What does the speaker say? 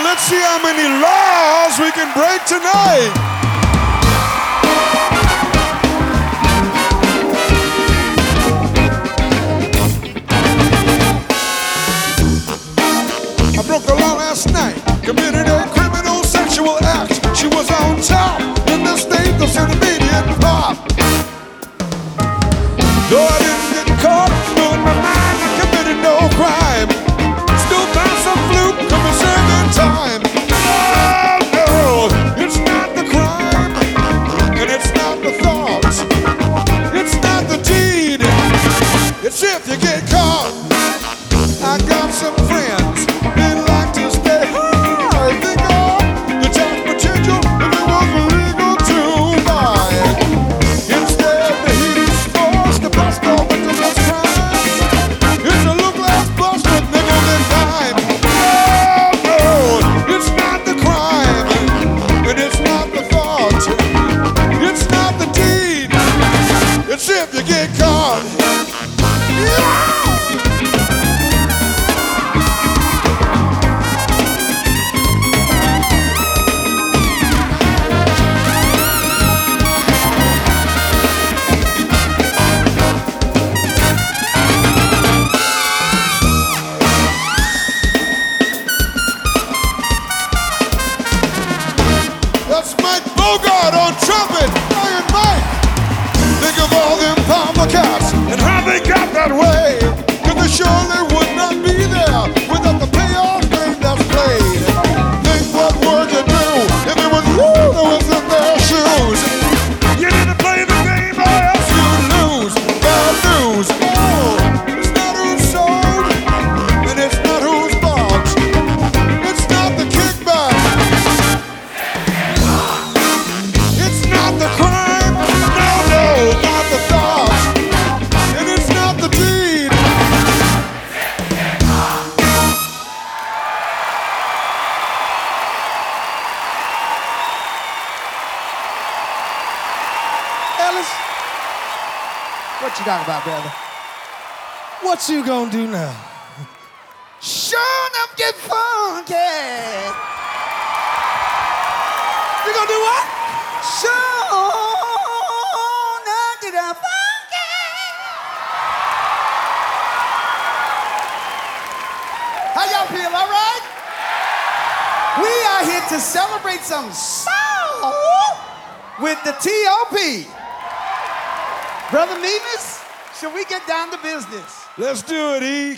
let's see how many laws we can break tonight. I broke the law last night, committed a criminal sexual act. She was on top in the state, the intermediate pop. Though I didn't get caught, but in my mind I committed no crime. Still found some fluke, could be serving time. Oh no, it's not the crime, and it's not the thoughts, it's not the deed, it's if you get caught. I got some friends, they like to stay high. Think of the tax potential if it was legal to buy. Instead, the heat is forced to bust off into those crimes. It's a look like bust with nickel and dime. Oh no, it's not the crime, and it's not the thought, it's not the deed, it's if you get caught. Yeah! That's Mike Bogart on trumpet, Iron Mike. Think of all them Palmer cats and how they got that way. Cause they surely would not be there without the payoff game that's played. Think what would you do if it was you that was in their shoes? You need to play the game or else you lose. Bad news, oh, it's not who's sold, and it's not who's bought. It's not the kickback, it's not the crime, no, not the thought, and it's not the deed. Ellis, what you talking about, brother? What you gonna do now? Sure enough, get funky. You gonna do what? Sure enough, get funky. How y'all feel, all right? We are here to celebrate some soul with the T.O.P. Brother Memus, shall we get down to business? Let's do it, E.